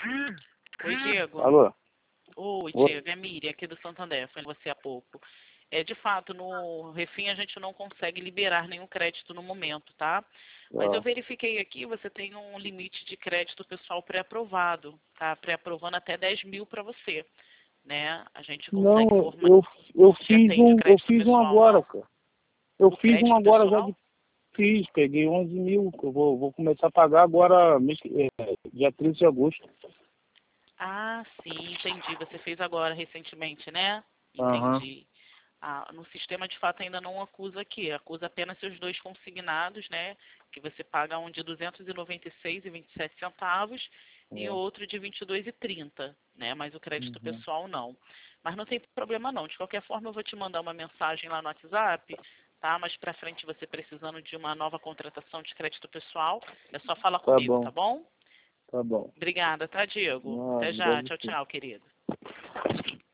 Oi, Diego. Alô? Oi, Ô, Diego. É Miriam, aqui do Santander. Foi você há pouco. De fato, no Refim a gente não consegue liberar nenhum crédito no momento, tá? Mas eu ó, verifiquei aqui, você tem um limite de crédito pessoal pré-aprovado, tá? Pré-aprovando até 10 mil para você, né? A gente não, consegue formar... eu Não te atende o eu crédito fiz um pessoal, agora, não? cara. Eu O fiz um crédito agora já pessoal? fiz, peguei 11 mil, que eu vou começar a pagar agora, dia 13 de agosto. Ah, sim, entendi. Você fez agora recentemente, né? Aham. Entendi. Ah, no sistema, de fato, ainda não acusa aqui. Acusa apenas seus dois consignados, né? Que você paga um de R$ 296,27 e É. outro de R$ 22,30, né? Mas o crédito Uhum. pessoal não. Mas não tem problema não. De qualquer forma, eu vou te mandar uma mensagem lá no WhatsApp, tá? Mais pra frente, você precisando de uma nova contratação de crédito pessoal, é só falar Tá comigo, tá bom, bom? tá bom. Obrigada, tá, Diego? Ah, Até já. obrigado Tchau, você. tchau, querido.